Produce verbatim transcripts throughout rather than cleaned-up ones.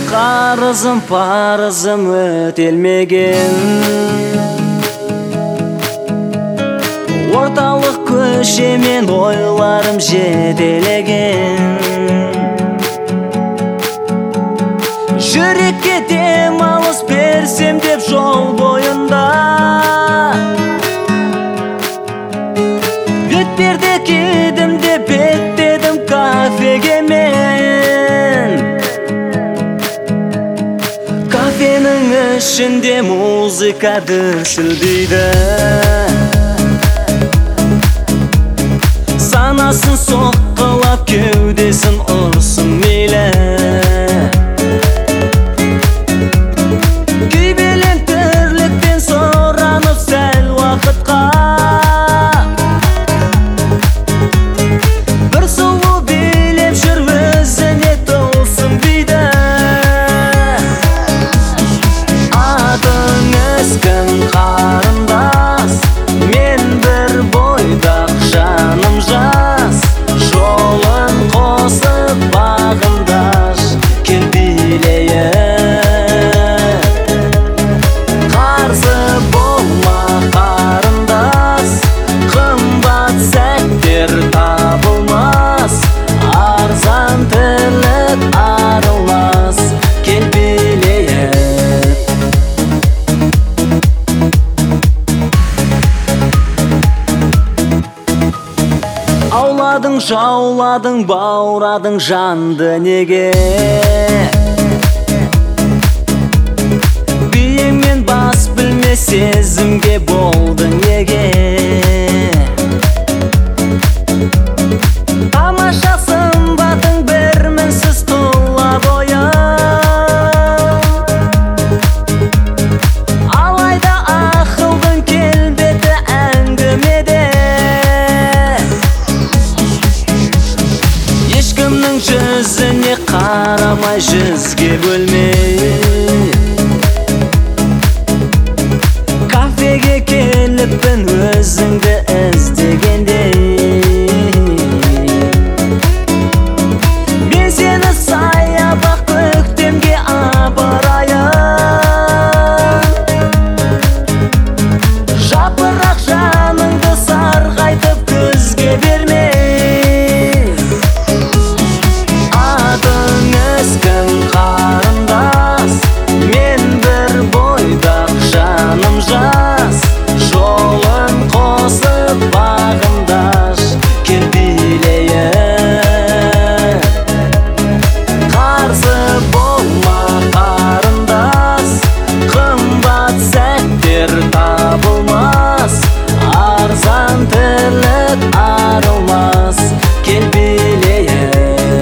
Қарызым парызым өтелмеген, орталық көшемен ойларым жетелеген. Жүрекке демалыс берсем деп жол бойында бетперде кидім деп беттедім кафеге мен. Кафенің ішінде музыка дүрсілдейді, санасын соққылап кеудесін ұрсын мейлі. Күйбелең тірліктен соранып сәл уақытқа, бір сұлу билеп жүр өзіне тылсым биді. Атың өскін қарындас, мен бір бойдақ жаным жас. Жолын қосып бағындаш, кел билейік. Қарсы болма қарындас, қымбат сәттер табылмас. Арзан тірлік арылмас, кел билейік. Ауладың, жауладың, баурадың жанды неге? Биеңмен бас білме сезімге болдың неге? Тамаша сымбатың бір мінсіз тұла бойың, алайда ақылдың келбеті әңгімеде. Ешкімнің жүзіне қарамай жүзге бөлмей, кафеге келіппін өзіңді іздегендей. Мен сені саябақ көктемге апарайын, жапырақ жаныңды сарғайтып күзге бермей. Атың өскін қарындас, мен бір бойдақ жаным жас. Жолын қосып бағындаш, кел билейік. Қарсы болма қарындас, қымбат сәттер табылмас. Арзан тірлік арылмас, кел билейік.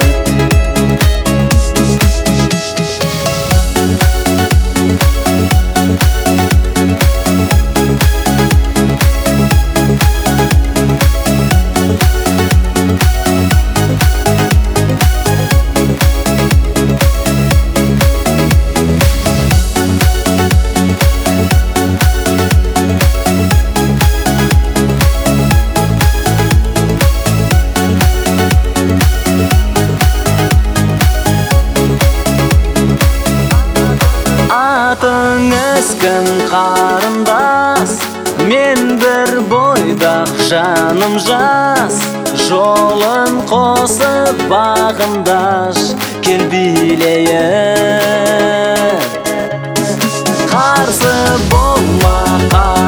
Атың өскін қарындас, мен бір бойдақ жаным жас. Жолын қосып бағындаш, кел билейік. Қарсы болма